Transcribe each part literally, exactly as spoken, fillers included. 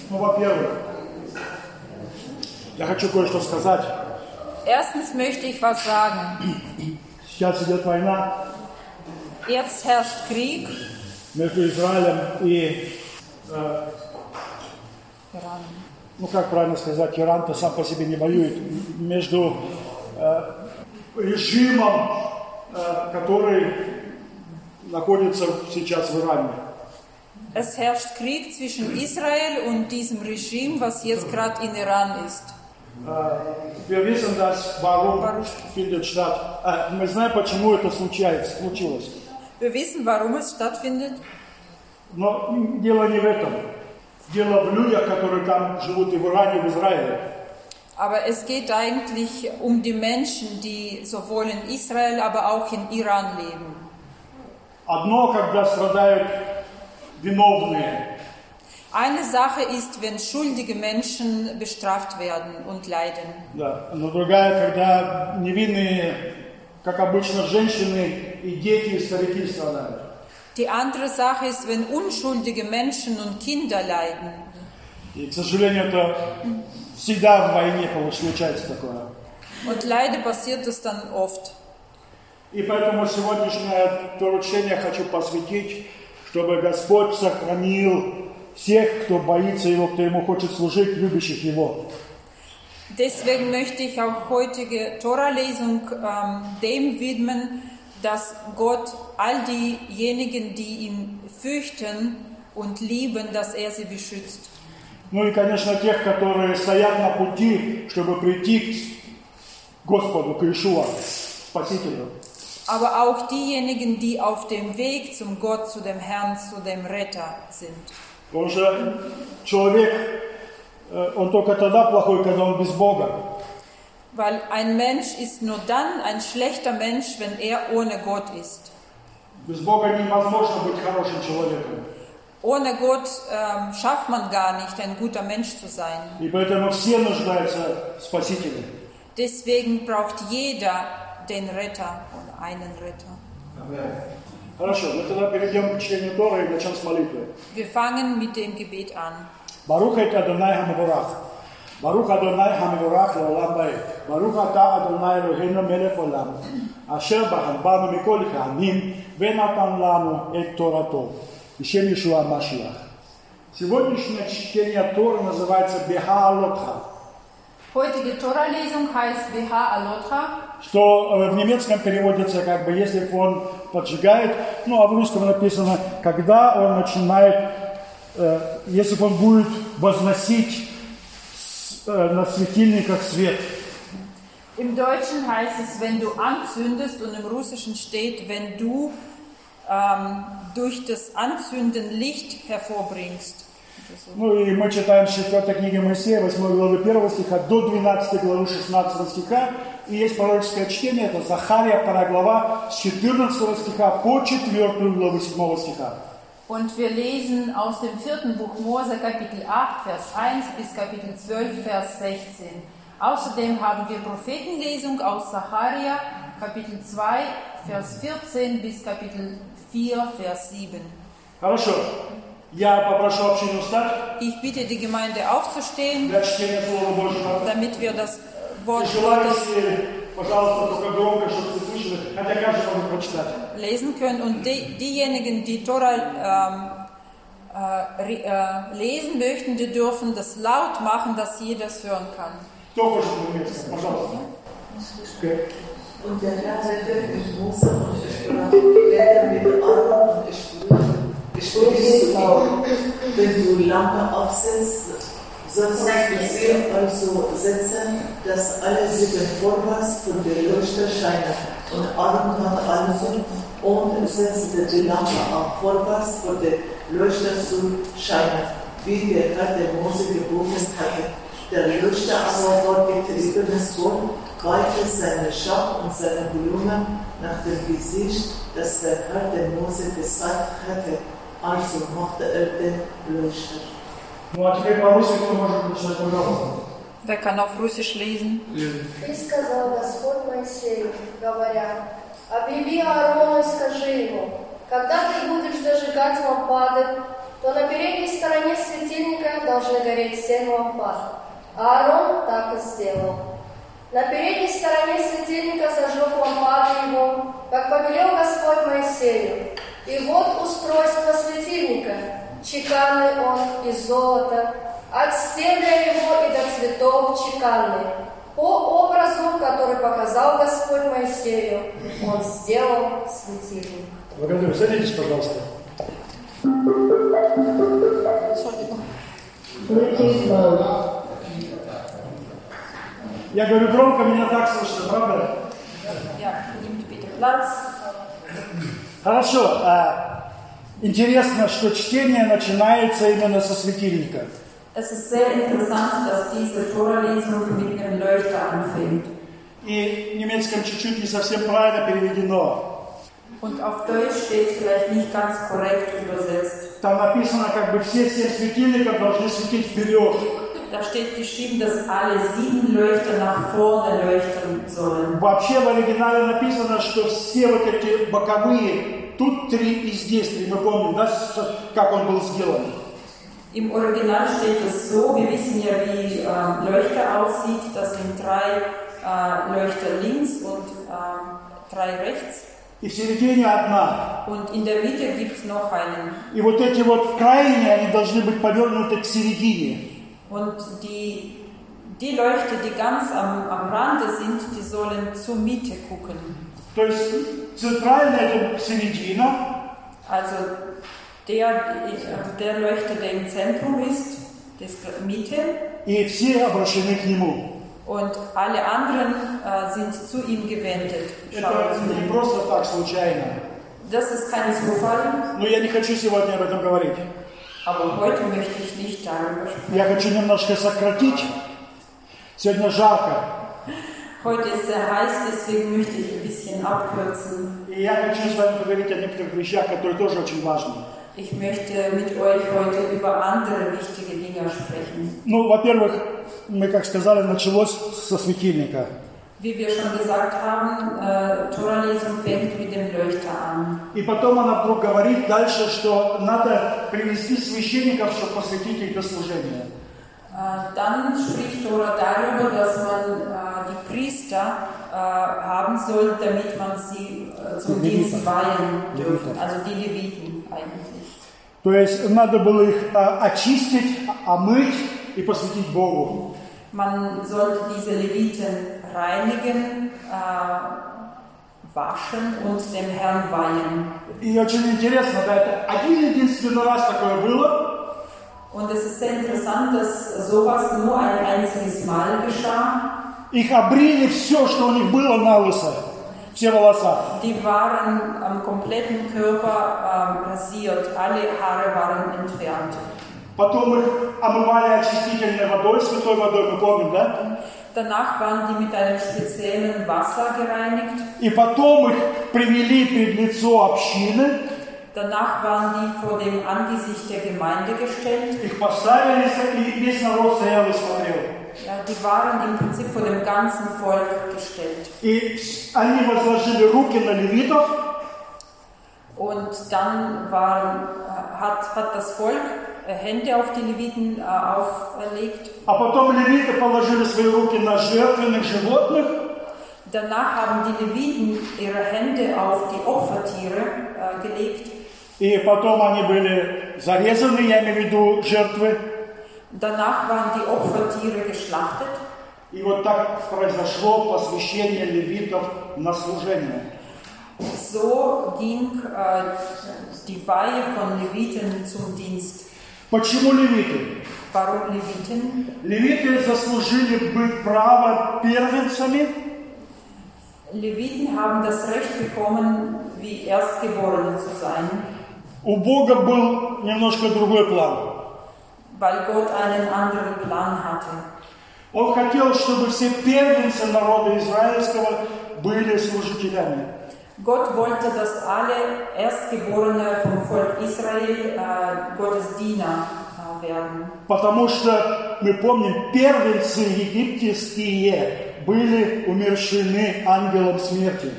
Ну, во-первых, я хочу кое-что сказать. Erstens möchte ich was sagen. Сейчас идет война Jetzt herrscht Krieg. между Израилем и, э, Iran. ну как правильно сказать, Иран-то сам по себе не воюет, между э, режимом, э, который находится сейчас в Иране. Es herrscht Krieg zwischen Israel und diesem Regime, was jetzt gerade in Iran ist. Wir wissen, dass, warum findet statt. Мы знаем, почему это случается, случилось. Wir wissen, warum es stattfindet. Но дело не в этом. Дело в людях, которые там живут и в Иране, и в Израиле. Aber es geht eigentlich um die Menschen, die sowohl in Israel, aber auch in Iran leben. Одно, когда страдают виновные. Eine Sache ist, wenn schuldige Menschen bestraft werden und leiden. Да, но другая, когда невинные, как обычно, женщины и дети, и старики страдают. Die andere Sache ist, wenn unschuldige Menschen und Kinder leiden. И, к сожалению, это всегда в войне случается такое. Und leider passiert es dann oft. И поэтому сегодняшнее поручение хочу посвятить, чтобы Господь сохранил всех, кто боится Его, кто Ему хочет служить, любящих Его. Deswegen möchte ich auch heutige Tora-Lesung ähm, dem widmen, dass Gott all diejenigen, die ihn fürchten und lieben, dass er sie beschützt. Ну и, конечно, тех, которые стоят на пути, чтобы прийти к Господу, к Иешуа, Спасителю. Aber auch diejenigen, die auf dem Weg zum Gott, zu dem Herrn, zu dem Retter sind. Потому что человек, он только тогда плохой, когда он без Бога. Weil ein Mensch ist nur dann ein schlechter Mensch, wenn er ohne Gott ist. Без Бога невозможно быть хорошим человеком. Ohne Gott ähm, schafft man gar nicht, ein guter Mensch zu sein. И поэтому все нуждаются в Спасителе. Deswegen braucht jeder den Retter oder einen Retter. Хорошо, мы тогда перейдем к чтению Торы и начнем с молитвы. Wir fangen mit dem Gebet an. Барух это Адонай Хамавурах. Барух Адонай Хамавурах лаолам баэт. Барух ата Адонай Элохейну мелech олам. Ашер бахам бану микол хаамим венатан лану эт Торато. Бишем Иешуа Машиах. Сегодняшнее чтение Торы называется Беха-Алотха. Heutige Tora-Lesung heißt Beha Alotha. Что в немецком переводится как бы, если он поджигает, ну а в русском написано, когда он начинает, э, если он будет возносить э, на светильниках свет. Im Deutschen heißt es, wenn du anzündest, und im Russischen steht, wenn du ähm, durch das Anzünden Licht hervorbringst. Ну и мы читаем с четвертой книги Моисея, восьмой главы первого стиха до двенадцатой главы шестнадцатого стиха. И есть пророческое чтение, это Захария, вторая глава, с четырнадцатого стиха по четвертую главу седьмого стиха. Und wir lesen aus dem vierten Buch Mose, Kapitel acht, Vers eins bis Kapitel zwölf, Vers sechzehn. Außerdem haben wir Prophetenlesung aus Zacharia, Kapitel zwei, Vers vierzehn bis Kapitel vier, Vers sieben. Хорошо. Я попрошу общину встать. Ich bitte die Gemeinde aufzustehen, Для чтения Слова Божьего. damit wir das Wort И Gottes желающие, пожалуйста, только громко, чтобы все слышали, хотя каждый может прочитать. lesen können. Und die, diejenigen, die Tora ähm, äh, äh, lesen möchten, die dürfen das laut machen, dass jeder es hören kann. Кто хочет по-немецки? Пожалуйста. Okay. Und der Herr redete mit Mose und ich sprach, rede mit Aaron und ich sprach, ich spreche zu ihm, wenn du Lampe aufsetzt, sollst du sie also setzen, dass alle sieben vorwärts von der Leuchte scheinen. Und Aaron tat also und setzte die Lampe auch vorwärts von der Leuchte zu scheinen, wie der Herr der Mose geboten hatte. Der Leuchte aber war getriebenes Sohn, weihte seine Schach und seine Blumen nach dem Gesicht, das der Herr der Mose gesagt hatte. Also machte er den Leuchter. Ну а теперь по-русски кто может прочитать, пожалуйста? Wer kann auf Russisch lesen? И сказал Господь Моисею, говоря, объяви Аарону и скажи ему, когда ты будешь зажигать лампады, то на передней стороне светильника должны гореть семь лампад. Аарон так и сделал. На передней стороне светильника зажег лампады его, как повелел Господь Моисею. И вот устройство светильника. Чеканный он из золота, от стебля его и до цветов чеканный. По образу, который показал Господь Моисею, он сделал светильник. Благодарю. Садитесь, пожалуйста. Я говорю громко, меня так слышно, правда? Хорошо. А, интересно, что чтение начинается именно со светильника. Es ist sehr interessant, dass diese Torah-Lesung mit einem Leuchter anfängt. И в немецком чуть-чуть не совсем правильно переведено. Und auf Deutsch steht vielleicht nicht ganz korrekt übersetzt. Там написано, как бы все семь светильников должны светить вперед. Da steht geschrieben, dass alle sieben Leuchter nach vorne leuchten sollen. Вообще в оригинале написано, что все вот эти боковые, тут три и здесь три. Мы помним, да, как он был сделан. Im Original steht es so, wir wissen ja, wie äh, Leuchter aussieht. Das sind drei äh, Leuchter links und äh, drei rechts. И в середине одна. Und in der Mitte gibt es noch einen. И вот эти вот крайние, они должны быть повернуты к середине. Und die, die Leuchter, die ganz am, am Rande sind, die sollen zur Mitte gucken. То есть центральная это середина. Also der, der Leuchter, der im Zentrum ist, das Mitte. И все обращены к нему. Und alle anderen äh, sind zu ihm gewendet. Это не просто так случайно. Das ist kein Zufall. Но я не хочу сегодня об этом говорить. Aber heute möchte ich nicht darüber sprechen. Я хочу немножко сократить. Сегодня жарко. Heute ist sehr heiß, deswegen möchte ich ein bisschen abkürzen. И я хочу с вами поговорить о некоторых вещах, которые тоже очень важны. Ich möchte mit euch heute über andere wichtige Dinge sprechen. Ну, во-первых, мы, как сказали, началось со светильника. Wie wir schon gesagt haben, äh, Torah-Lesung fängt mit dem Leuchter an. И потом она вдруг говорит дальше, что надо привести священников, чтобы посвятить их для служения. Äh, dann spricht Torah darüber, dass man äh, die Priester äh, haben soll, damit man sie äh, zum Dienst weihen dürfen. Also die Leviten eigentlich. То есть надо было их а, очистить, омыть и посвятить Богу. Man sollte diese Leviten reinigen, äh, waschen und dem Herrn weihen. И очень интересно, да, это один единственный раз такое было. Und es ist sehr interessant, dass sowas nur ein einziges Mal geschah. Их обрили все, что у них было на лысо, все волоса. Die waren am kompletten Körper äh, rasiert, alle Haare waren entfernt. Потом их омывали очистительной водой, святой водой, мы помним, да? Danach waren die mit einem speziellen Wasser gereinigt. И потом их привели пред лицо общины. Danach waren die vor dem Angesicht der Gemeinde gestellt. Их поставили, и весь народ стоял и смотрел. Ja, die waren im Prinzip vor dem ganzen Volk gestellt. И они возложили руки на левитов. Und dann waren, hat, hat das Volk Hände auf die Leviten äh, auferlegt. А потом левиты положили свои руки на жертвенных животных. Danach haben die Leviten ihre Hände auf die Opfertiere äh, gelegt. И потом они были зарезаны, я имею в виду жертвы. Danach waren die Opfertiere geschlachtet. И вот так произошло посвящение левитов на служение. So ging äh, die Weihe von Leviten zum Dienst. Почему левиты? Warum Leviten? Левиты заслужили быть право первенцами. Leviten haben das Recht bekommen, wie Erstgeborene zu sein. У Бога был немножко другой план. Weil Gott einen anderen Plan hatte. Он хотел, чтобы все первенцы народа израильского были служителями. Gott wollte, dass alle Erstgeborene vom Volk Israel äh, Gottes Diener äh, werden. Потому что, мы помним, первенцы египетские были умерщвлены ангелом смерти.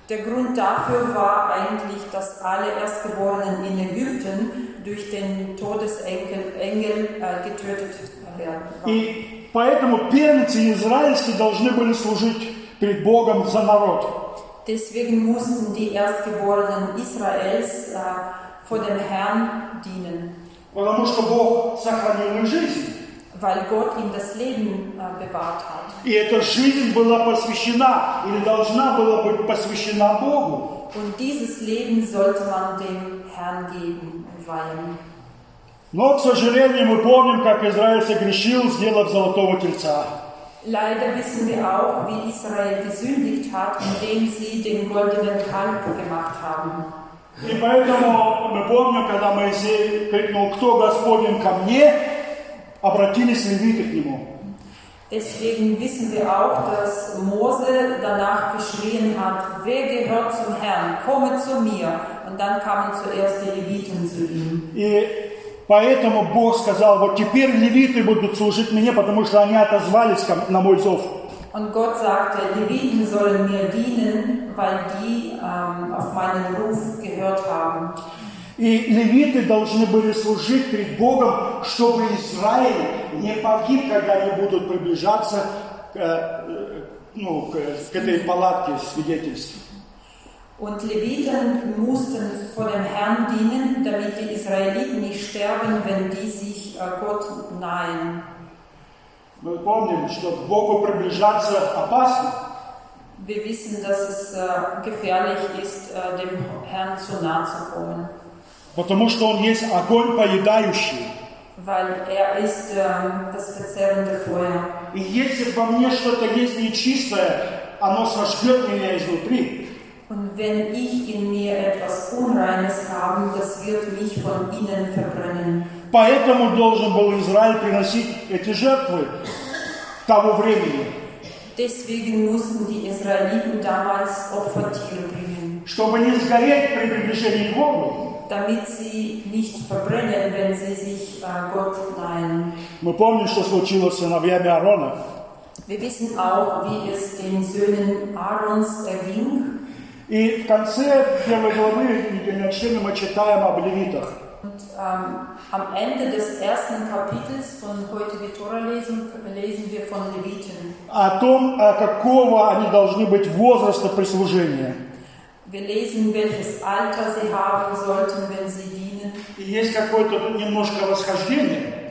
Der Grund dafür war eigentlich, dass alle Erstgeborenen in Ägypten durch den Todesengel Engel, äh, getötet werden. И поэтому первенцы израильские должны были служить перед Богом за народ. Deswegen mussten die Erstgeborenen Israels äh, vor dem Herrn dienen, Потому что Бог сохранил их жизнь. weil Gott ihm das Leben äh, bewahrt hat. И эта жизнь была посвящена, или должна была быть посвящена Богу. Und dieses Leben sollte man dem Herrn geben und weihen. Но, к сожалению, мы помним, как Израиль согрешил, сделав золотого тельца. Leider wissen wir auch, wie Israel gesündigt hat, indem sie den goldenen Kalb gemacht haben. И поэтому мы помним, когда Моисей крикнул: «Кто Господень ко мне?», обратились левиты к нему. Deswegen wissen wir auch, dass Mose danach geschrien hat: Wer gehört zum Herrn? Komme zu mir. Und dann kamen zuerst die Leviten zu ihm. И поэтому Бог сказал: вот теперь левиты будут служить мне, потому что они отозвались на мой зов. Und Gott sagte, Leviten sollen mir dienen, weil die ähm, auf meinen Ruf gehört haben. И левиты должны были служить перед Богом, чтобы Израиль не погиб, когда они будут приближаться к, ну, к, к этой палатке свидетельств. Und Leviten mussten vor dem Herrn dienen, damit die Israeliten nicht sterben, wenn die sich äh, Gott nahen. Мы помним, что к Богу приближаться опасно. Wir wissen, dass es äh, gefährlich ist, äh, dem Herrn zu nahe zu kommen. Потому что Он есть огонь поедающий. Weil er ist äh, das verzehrende Feuer. И если во мне что-то есть нечистое, оно сожгет меня изнутри. Und wenn ich in mir etwas Unreines habe, das wird mich von innen verbrennen. Поэтому должен был Израиль приносить эти жертвы того времени. Deswegen mussten die Israeliten damals Opfertiere bringen. Чтобы не сгореть при приближении к Богу. Damit sie nicht verbrennen, wenn sie sich äh, Gott nahen. Мы помним, что случилось с сыновьями Аарона. Wir wissen auch, wie es den Söhnen Aarons erging. И в конце первой главы недельного чтения мы читаем об левитах. Und ähm, am Ende des ersten Kapitels von heute die Tora-Lesung lesen wir von Leviten. О том, какого они должны быть возраста при служении. Wir lesen, welches Alter sie haben sollten, wenn sie dienen. И есть какое-то тут немножко расхождение.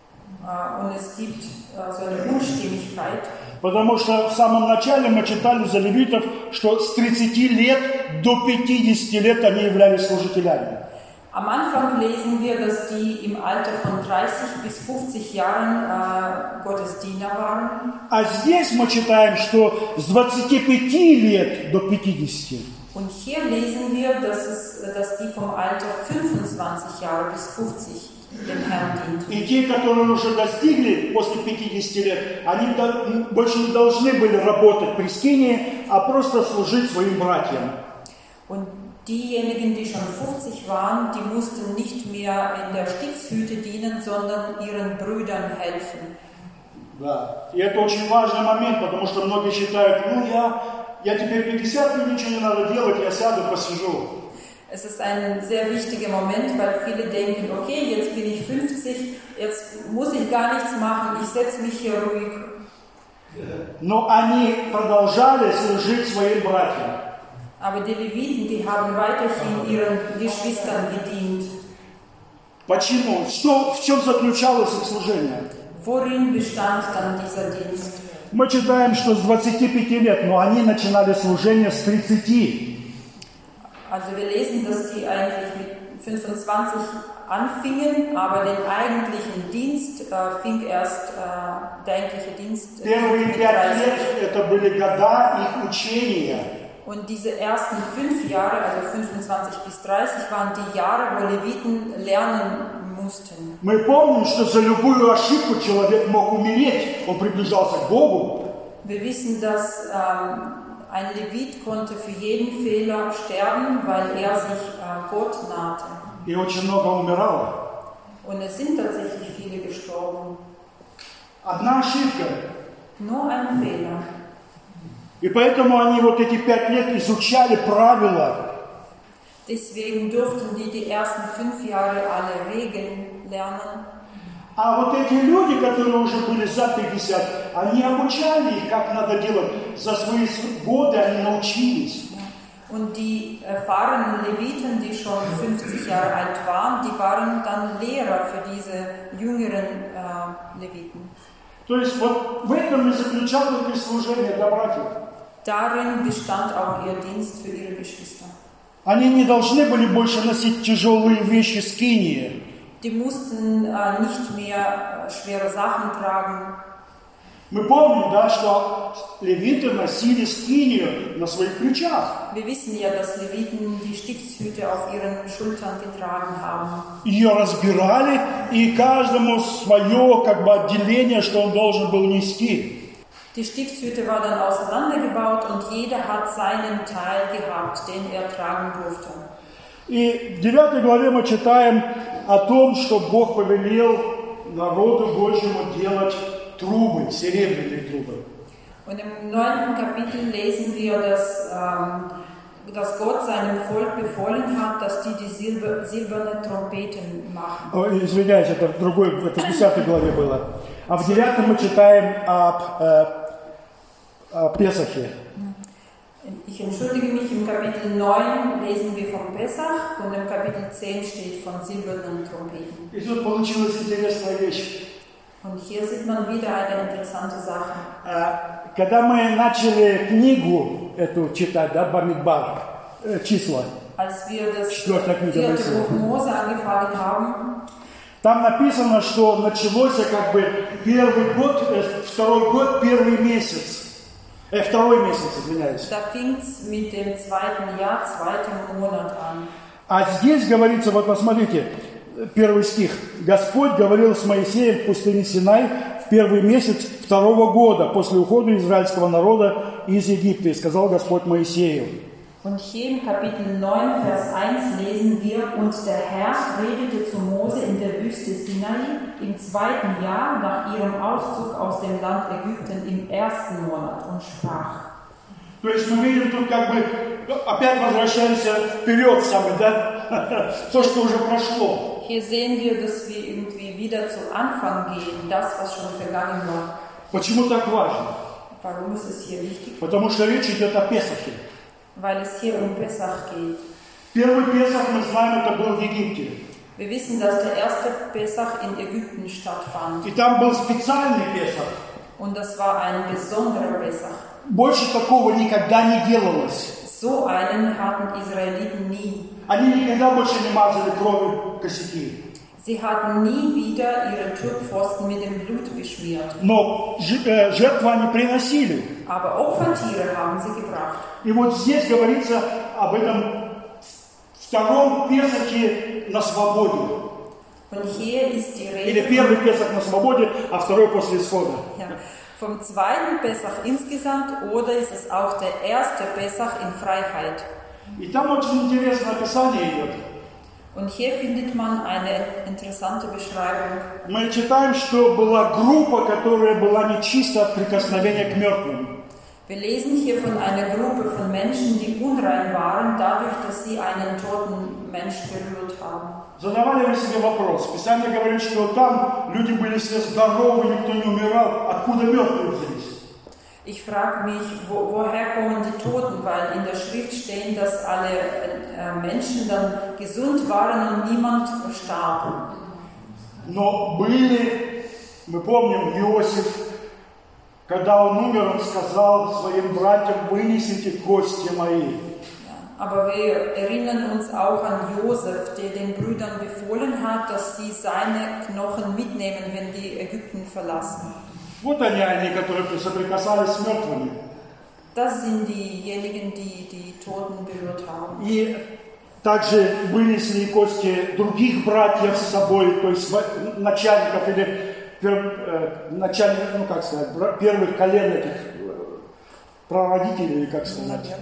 Äh, und es gibt äh, so eine Unstimmigkeit. Потому что в самом начале мы читали за левитов, что с тридцати лет до пятидесяти лет они являлись служителями. Am Anfang lesen wir, dass die im Alter von dreißig bis fünfzig Jahren äh, Gottesdiener waren. А здесь мы читаем, что с двадцати пяти лет до пятидесяти. Und hier lesen wir, dass, es, dass die vom Alter fünfundzwanzig Jahre bis fünfzig dem Herrn dienten. И те, которые уже достигли после пятидесяти лет, они больше не должны были работать при скинии, а просто служить своим братьям. Und diejenigen, die schon fünfzig waren, die mussten nicht mehr in der Stiftshütte dienen, sondern ihren Brüdern helfen. Да. И это очень важный момент, потому что многие считают: ну я, я теперь пятьдесят, мне ничего не надо делать, я сяду, посижу. Es ist ein sehr wichtiger Moment, weil viele denken, okay, jetzt bin ich fünfzig, jetzt muss ich gar nichts machen, ich setze mich hier ruhig. Но они продолжали служить своим братьям. Aber die Leviten, die haben weiterhin ihren Geschwistern gedient. Почему? Что, в чем заключалось их служение? Worin bestand dann dieser Dienst? Мы читаем, что с двадцати пяти лет, но они начинали служение с тридцати. Also wir lesen, dass die eigentlich mit fünfundzwanzig anfingen, aber den eigentlichen Dienst äh, fing erst, äh, der eigentliche Dienst äh, Первые mit пять лет dreißig. это были года их учения. Und diese ersten fünf Jahre, also fünfundzwanzig bis dreißig, waren die Jahre, wo Leviten lernen mussten. Мы помним, что за любую ошибку человек мог умереть, он приближался к Богу. Wir wissen, dass ähm, ein Levit konnte für jeden Fehler sterben, weil er sich äh, Gott nahte. И очень много умирало. Und es sind tatsächlich viele gestorben. Одна ошибка. Nur ein Fehler. И поэтому они вот эти пять лет изучали правила. Deswegen durften die die ersten fünf Jahre alle Regeln lernen. А вот эти люди, которые уже были за пятьдесят, они обучали их, как надо делать. За свои годы они научились. Und die erfahrenen Leviten, die schon fünfzig Jahre alt waren, die waren dann Lehrer für diese jüngeren äh, Leviten. То есть вот в этом и заключалось их служение для братьев. Darin bestand auch ihr Dienst für ihre Geschwister. Они не должны были больше носить тяжелые вещи скинии. Die mussten äh, nicht mehr äh, schwere Sachen tragen. Мы помним, да, что левиты носили скинию на своих плечах. Wir wissen ja, dass Leviten die Stiftshüte auf ihren Schultern getragen haben. Ее разбирали, и каждому свое как бы отделение, что он должен был нести. Die Stiftshüte war dann auseinandergebaut und jeder hat seinen Teil gehabt, den er tragen durfte. И в девятой главе мы читаем о том, что Бог повелел народу Божьему делать трубы, серебряные трубы. Und im neunten Kapitel lesen wir, dass, ähm, dass Gott seinem Volk befohlen hat, dass die die Silber, silberne Trompeten machen. О, извиняюсь, это в другой, это в десятой главе было. А в девятой мы читаем об, э, о Песахе. Ich entschuldige mich, im Kapitel neun lesen wir vom Pessach und im Kapitel zehn steht von silbernen Trompeten. И тут получилась интересная вещь. Und hier sieht man wieder eine interessante Sache. Когда мы начали книгу эту читать, да, Бамидбар, числа, Als wir das Четвертая книга vierte Моисея. Buch Mose angefangen haben, там написано, что началось как бы первый год, э, второй год, первый месяц. Э, второй месяц, извиняюсь. da fing es mit dem zweiten Jahr, zweiten Monat an. А здесь говорится, вот посмотрите, первый стих. Господь говорил с Моисеем в пустыне Синай в первый месяц второго года после ухода израильского народа из Египта. И сказал Господь Моисею. Und hier im Kapitel neun, Vers eins lesen wir, und der Herr redete zu Mose in der Wüste Sinai im zweiten Jahr nach ihrem Auszug aus dem Land Ägypten im ersten Monat und sprach. То есть мы видим тут как бы, опять возвращаемся вперед сами, да? То, что уже прошло. Hier sehen wir, dass wir irgendwie wieder zu Anfang gehen, das, was schon vergangen war. Почему так важно? Warum ist es hier wichtig? Потому что речь идет о Песахе. Weil es hier um Pessach geht. Первый Песах, мы знаем, это был в Египте. Wir wissen, dass der erste Pessach in Ägypten stattfand. И там был специальный Песах. Und das war ein besonderer Pessach. Больше такого никогда не делалось. So einen hatten Israeliten nie. Они никогда больше не мазали кровью косяки. Sie hatten nie wieder ihre Türpfosten mit dem Blut beschmiert. Но жертвы они приносили. Aber Opfertiere haben sie gebracht. И вот здесь говорится об этом втором Песахе на свободе. Und hier ist die Или Rede первый Песах на свободе, а второй после исхода. ja, vom zweiten Pessach insgesamt oder ist es auch der erste Pessach in Freiheit. И там очень интересное описание идет. Und hier findet man eine interessante Beschreibung. Мы читаем, что была группа, которая была нечиста от прикосновения к мертвым. Wir lesen hier von einer Gruppe von Menschen, die unrein waren, dadurch, dass sie einen toten Menschen berührt haben. Задавали вы себе вопрос. Писание говорит, что там люди были все здоровы, никто не умирал. Откуда мертвые взялись? Ich frage mich, wo, woher kommen die Toten, weil in der Schrift stehen, dass alle äh, Menschen dann gesund waren und niemand starb. Но были, мы помним, Иосиф, когда он умер, он сказал своим братьям: вынесите кости мои. Aber wir erinnern uns auch an Josef, der den Brüdern befohlen hat, dass sie seine Knochen mitnehmen, wenn die Ägypten verlassen. Вот они, они, которые соприкасались с мертвыми. Das sind diejenigen, die die Toten berührt haben. И также вынесли кости других братьев с собой, то есть начальников или пер, начальников, ну как сказать, первых колен этих прародителей, как сказать.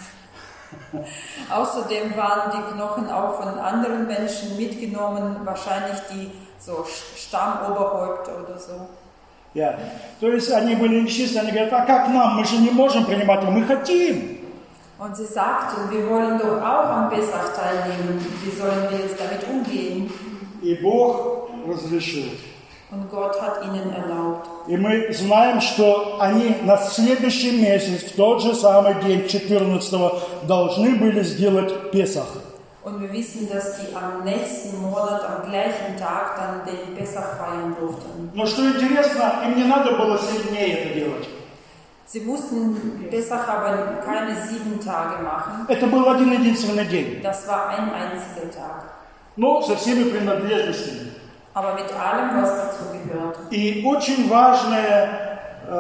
Außerdem waren die Knochen auch von anderen Menschen mitgenommen, wahrscheinlich die so Stammoberhäupter oder so. Yeah. То есть они были нечисты, они говорят, а как нам, мы же не можем принимать его, мы хотим. Und sie sagten, wir wollen doch auch am Pessach teilnehmen. Wie sollen wir jetzt damit umgehen? И Бог разрешил. Und Gott hat ihnen erlaubt. И мы знаем, что они на следующий месяц, в тот же самый день, четырнадцатого, должны были сделать Песах. Und wir wissen, dass die am nächsten Monat, am gleichen Tag, dann den Pessach feiern durften. Но что интересно, им не надо было семь дней это делать. Sie mussten Pessach aber keine sieben Tage machen. Это был один единственный день. Das war ein einziger Tag. Но со всеми принадлежностями. Aber mit allem, was dazu gehört. И очень важное э,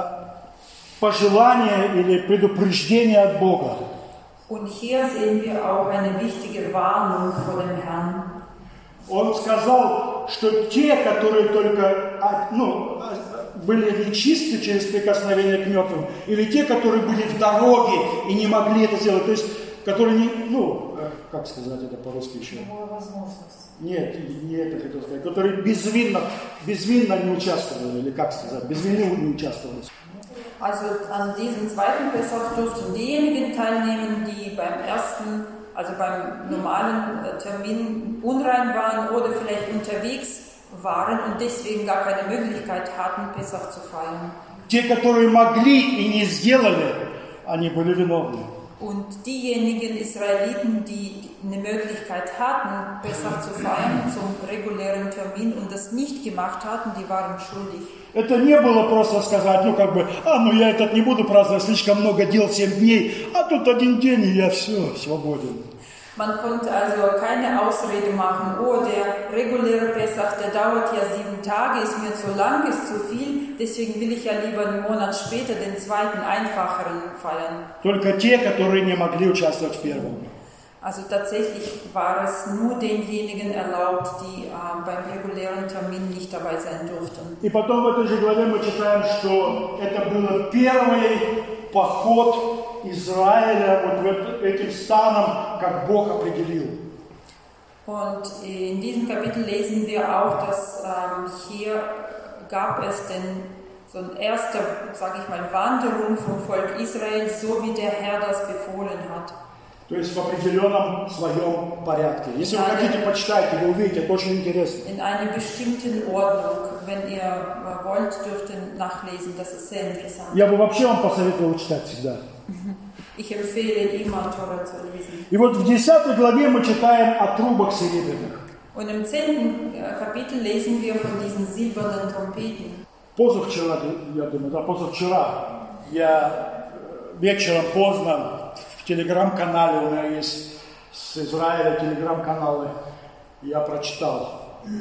пожелание или предупреждение от Бога. Und hier sehen wir auch eine wichtige Warnung vor dem Herrn. Он сказал, что те, которые только ну, были нечисты через прикосновение к мертвым, или те, которые были в дороге и не могли это сделать, то есть, которые не, ну, как сказать это по-русски еще? Нет, не это хотел сказать, которые безвинно, безвинно не участвовали, или как сказать, без вины не участвовали. Also an diesem zweiten Pessach durften diejenigen teilnehmen, die beim ersten, also beim normalen Termin unrein waren oder vielleicht unterwegs waren und deswegen gar keine Möglichkeit hatten, Pessach zu feiern. Те, которые могли и не сделали, они были виновны. Und diejenigen Israeliten, die eine Möglichkeit hatten, Pessach zu feiern zum regulären Termin und das nicht gemacht hatten, die waren schuldig. Это не было просто сказать, ну как бы, а, ну я этот не буду праздновать, слишком много дел, семь дней, а тут один день, и я все, свободен. Man konnte also keine Ausrede machen, oh, der reguläre Pessach, der dauert ja sieben Tage, ist mir zu lang, ist zu viel, deswegen will ich ja lieber einen Monat später den zweiten, einfacheren feiern. Только те, которые не могли участвовать в первом. Also tatsächlich war es nur denjenigen erlaubt, die äh, beim regulären Termin nicht dabei sein durften. И потом в этой же главе мы читаем, что это был первый поход Израиля вот этим станом, как Бог определил. Und in diesem Kapitel lesen wir auch, dass ähm, hier gab es den, so ein erster, sage ich mal, Wanderung vom Volk Israel, so wie der Herr das befohlen hat. То есть в определенном своем порядке. Если вы хотите, почитайте, вы увидите, это очень интересно. In einer bestimmten Ordnung. Wenn ihr äh, wollt, dürft ihr nachlesen, das ist sehr interessant. Я бы вообще вам посоветовал читать всегда. Ich empfehle immer, Tora zu lesen. И вот в десятой главе мы читаем о трубах серебряных. Und im zehnten Kapitel lesen wir von diesen silbernen Trompeten. Позавчера, я думаю, да, позавчера я вечером поздно в телеграм-канале, у меня есть с Израиля телеграм-каналы, я прочитал.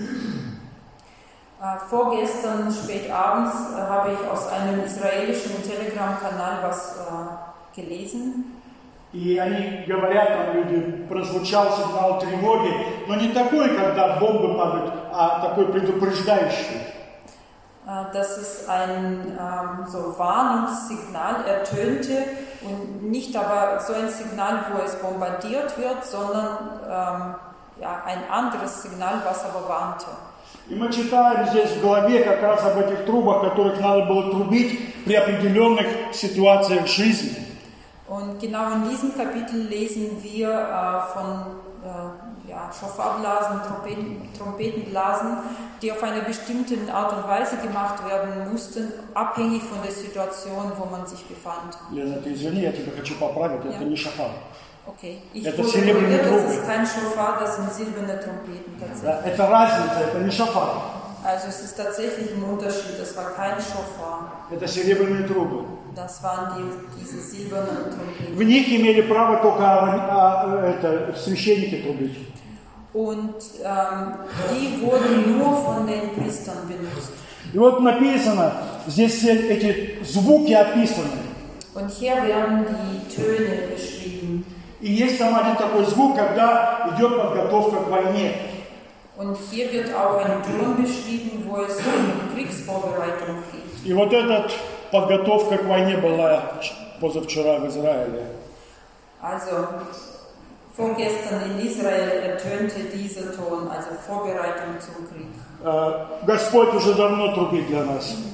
Uh, vorgestern spät abends uh, habe ich aus einem israelischen Telegram-Kanal was uh, gelesen. И они говорят, там люди, прозвучал сигнал тревоги, но не такой, когда бомбы падают, а такой предупреждающий. Uh, dass es ein um, so Warnungssignal ertönte und nicht aber so ein Signal, wo es bombardiert wird, sondern um, ja, ein anderes Signal, was aber warnte. И мы читаем здесь в главе как раз об этих трубах, которых надо было трубить при определенных ситуациях жизни. Und genau in diesem Kapitel lesen wir äh, von äh, ja, Schofarblasen, Trompeten, Trompetenblasen, die auf eine bestimmte Art und Weise gemacht werden mussten, abhängig von der Situation, wo man sich befand. Лена, ты извини, я тебя хочу поправить, Ja. это не шофар. Okay, ich Это wurde серебряные korrigiert, das трубы. ist kein Schofar, das sind silberne Trompeten Да, tatsächlich. это разница, это не шофар, Also es ist tatsächlich ein Unterschied, das war kein Schofar, это серебряные трубы. das waren die, diese silbernen Trompeten. В них имели право только а, а, это, священники трубить. Und ähm, die wurden nur von den Priestern benutzt. И вот написано, здесь все эти звуки описаны. Und hier werden die Töne beschrieben. И есть там один такой звук, когда идет подготовка к войне. Und hier wird auch ein Ton beschrieben, wo es um Kriegsvorbereitung geht. И вот эта подготовка к войне была позавчера в Израиле. Also vorgestern in Israel ertönte dieser Ton, also Vorbereitung zum Krieg. Господь уже давно трубит для нас.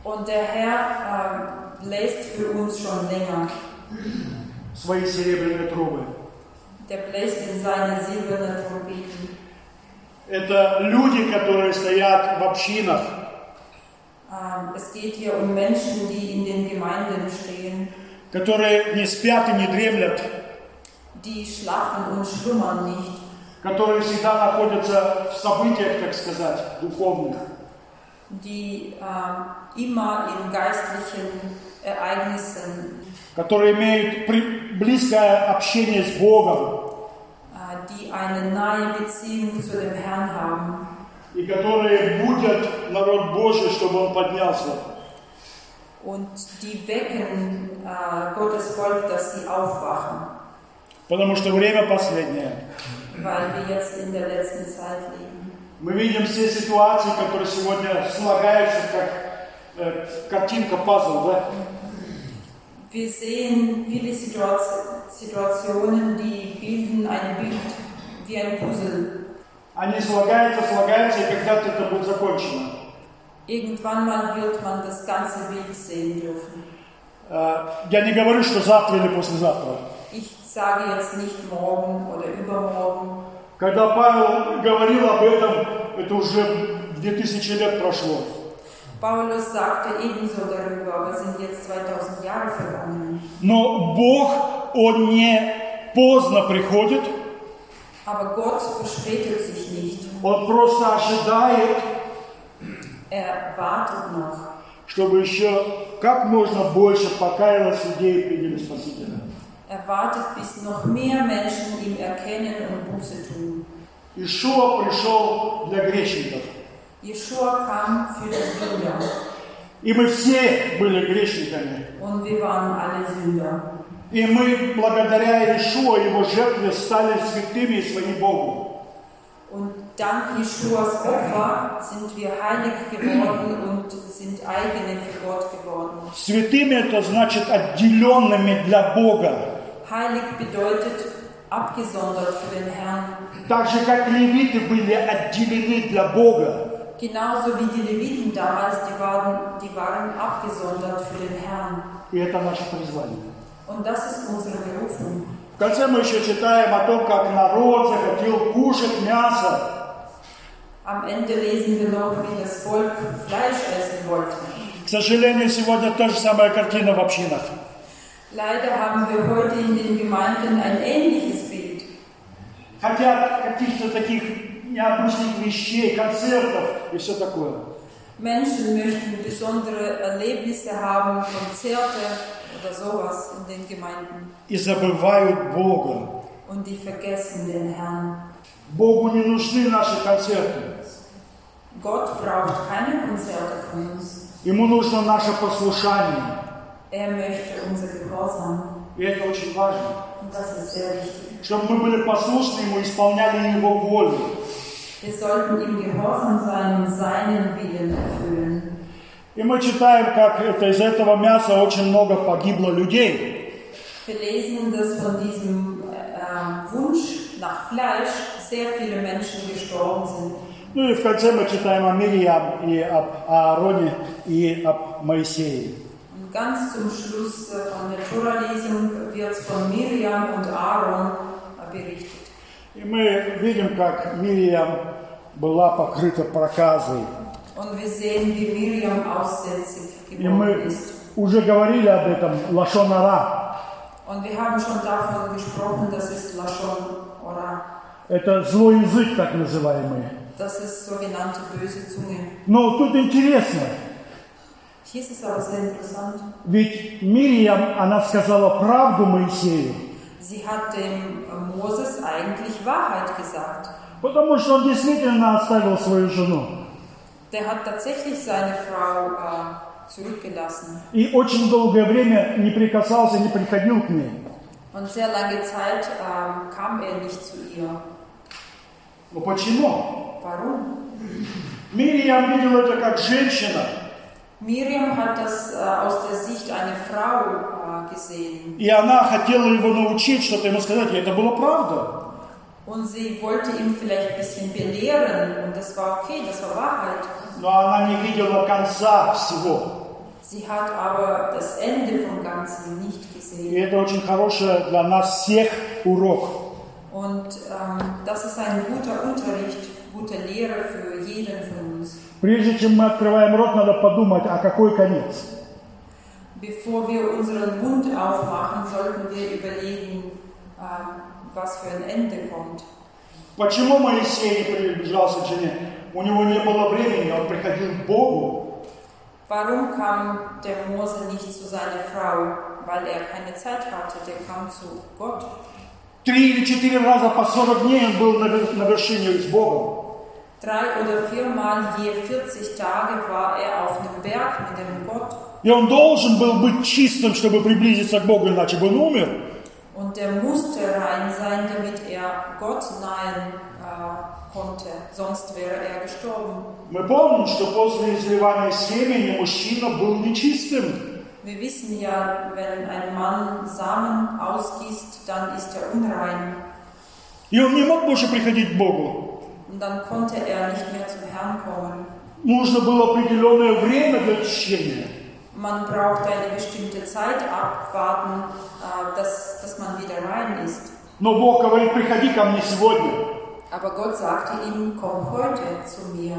Und der Herr äh, bläst für uns schon länger. свои серебряные трубы. Der bläst in seine silbernen Trompeten. Это люди, которые стоят в общинах, Ähm, es geht hier um Menschen, die in den Gemeinden stehen, которые не спят и не дремлят, die schlafen und schlummern nicht, которые всегда находятся в событиях, так сказать, духовных, die äh, immer in geistlichen Ereignissen, которые имеют при- близкое общение с Богом äh, die eine nahe Beziehung zu dem Herrn haben и которые будут народ Божий, чтобы он поднялся. und die wecken äh, Gottes Volk, dass sie aufwachen, Потому что время последнее. weil wir jetzt in der letzten Zeit leben. Мы видим все ситуации, которые сегодня слагаются как э, картинка пазл, да? Wir sehen viele Situa- Situationen, die bilden ein Bild wie ein Puzzle. Они слагаются, слагаются, и когда-то это будет закончено. Irgendwann mal wird man das ganze Bild sehen dürfen. Э, Я не говорю, что завтра или послезавтра. Ich sage jetzt nicht morgen oder übermorgen. Когда Павел говорил об этом, это уже две тысячи лет прошло. Paulus sagte ebenso darüber, aber es sind jetzt zweitausend Jahre vergangen. Но Бог, Он не поздно приходит, Aber Gott verspätet sich nicht. Он просто ожидает, Er wartet noch, чтобы еще как можно больше покаялось людей и приняли Спасителя. er wartet, bis noch mehr Menschen ihn erkennen und Buße tun. Ишуа пришел для грешников. Jeshua kam für die Sünder И мы все были грешниками. und wir waren alle Sünder. И мы, благодаря Ишуа и его жертве, стали святыми и своим Богу. Und dank Jeschuas Opfer sind wir heilig geworden und sind eigene für Gott geworden. Святыми это значит отделенными для Бога. Heilig bedeutet abgesondert für den Herrn. Так же, как левиты были отделены для Бога. Genauso wie die Leviten damals, die waren, die waren abgesondert für den Herrn. И это наше призвание. Und das ist unsere Berufung. В конце мы еще читаем о том, как народ захотел кушать мясо. Am Ende lesen wir noch, wie das Volk Fleisch essen wollte. К сожалению, сегодня та же самая картина в общинах. Leider haben wir heute in den Gemeinden ein ähnliches Bild. Хотят каких-то таких необычных вещей, концертов и все такое. Menschen möchten besondere Erlebnisse haben, Konzerte oder sowas in den Gemeinden. И забывают Бога. Und die vergessen den Herrn. Богу не нужны наши концерты. Gott braucht keine Konzerte von uns. Ему нужно наше послушание. Er möchte unser Gehorsam. И это очень важно. Und das ist sehr wichtig. Чтобы мы были послушны Ему, исполняли Его волю. Wir sollten ihm gehorsam sein und seinen Willen erfüllen. И мы читаем, как это, из этого мяса очень много погибло людей. Wir lesen, dass von diesem äh, Wunsch nach Fleisch sehr viele Menschen gestorben sind. Ну и в конце мы читаем о Мирьям и об Аароне и об Моисее. Und ganz zum Schluss äh, von der Tora-Lesung wird von Miriam und Aaron äh, berichtet. И мы видим, как Мирьям была покрыта проказой. Und wir sehen, wie Miriam aussätzig И geworden мы ist. уже говорили об этом, лашон ара. Und wir haben schon davon gesprochen, das ist Lashon Ora. Это злой язык, так называемый. Das ist sogenannte böse Zunge. Но тут интересно, Hier ist es aber sehr interessant. ведь Мирьям, она сказала правду Моисею, Sie hat dem äh, Moses eigentlich Wahrheit gesagt. потому что он действительно оставил свою жену. Der hat tatsächlich seine Frau äh, zurückgelassen. И очень долгое время не прикасался, не приходил к ней. Und sehr lange Zeit äh, kam er nicht zu ihr. Но почему? Warum? Мирьям видела это как женщина. Miriam hat das äh, aus der Sicht einer Frau äh, gesehen. И она хотела его научить, что-то ему сказать, и это была правда. Und sie wollte ihn vielleicht ein bisschen belehren. Und das war okay, das war Wahrheit. Но она не видела конца всего. Sie hat aber das Ende vom Ganzen nicht И gesehen. это очень хороший для нас всех урок. Und ähm, das ist ein guter Unterricht, gute Lehre für jeden von uns. Прежде чем мы открываем рот, надо подумать, а какой конец? Bevor wir unseren Mund aufmachen, sollten wir überlegen, ähm, was für ein Ende kommt. Почему Моисей не приближался к жене? У него не было времени, он приходил к Богу. Warum kam der Mose nicht zu seiner Frau? Weil er keine Zeit hatte, der kam zu Gott. Три или четыре раза по сорок дней он был на вер- на вершине с Богом. Drei oder viermal je vierzig Tage war er auf einem Berg mit dem Gott. И он должен был быть чистым, чтобы приблизиться к Богу, иначе бы он умер. Und der musste rein sein, damit er Gott nahen äh, konnte. Sonst wäre er gestorben. Мы помним, что после изливания семени мужчина был нечистым. Wir wissen ja, wenn ein Mann Samen ausgießt, dann ist er unrein. И он не мог больше приходить к Богу. Und dann konnte er nicht mehr zum Herrn kommen. Нужно было определенное время для очищения. Man braucht eine bestimmte Zeit abwarten, äh, dass, dass man wieder rein ist. Но Бог говорит, приходи ко мне сегодня. Aber Gott sagte ihm, komm heute zu mir.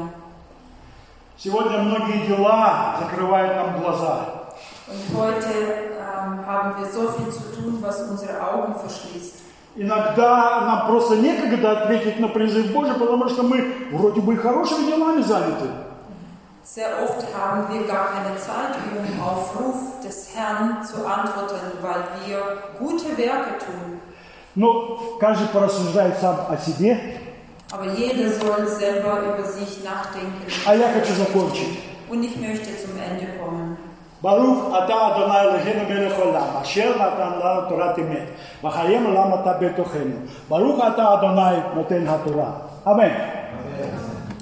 Сегодня многие дела закрывают нам глаза. Und heute ähm, haben wir so viel zu tun, was unsere Augen verschließt. Иногда нам просто некогда ответить на призыв Божий, потому что мы вроде бы и хорошими делами заняты. Sehr oft haben wir gar keine Zeit, um auf Ruf des Herrn zu antworten, weil wir gute Werke tun. Но каждый порассуждает сам о себе. Aber jeder soll selber über sich nachdenken. А я хочу закончить. Und ich möchte zum Ende kommen. ברוך אתה אדוני אלוהינו מלך עולם, אשר נתן לנו תורת אמת, וחיים עולם אתה בתוכנו. ברוך אתה אדוני נותן התורה. אמן.